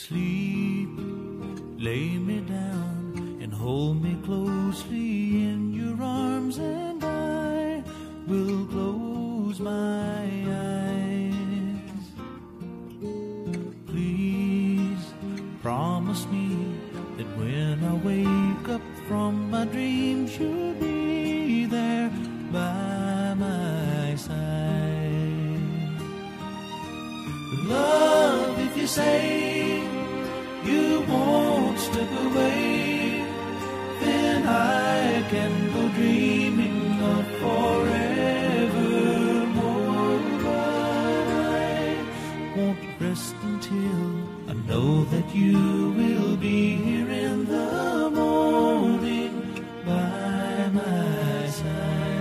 Sleep, lay me down and hold me closely in your arms, and I will close my eyes. Please promise me that when I wake up from my dreams, you'll be there by my side. Love, if you say you won't slip away, then I can go dreaming of forevermore. But I won't rest until I know that you will be here in the morning by my side.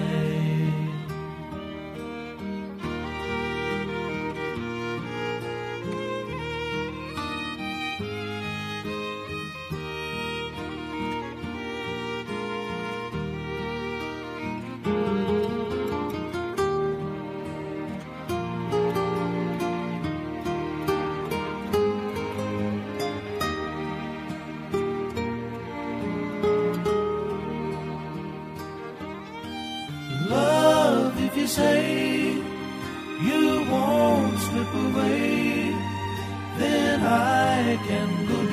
Love, if you say you won't slip away, then I can go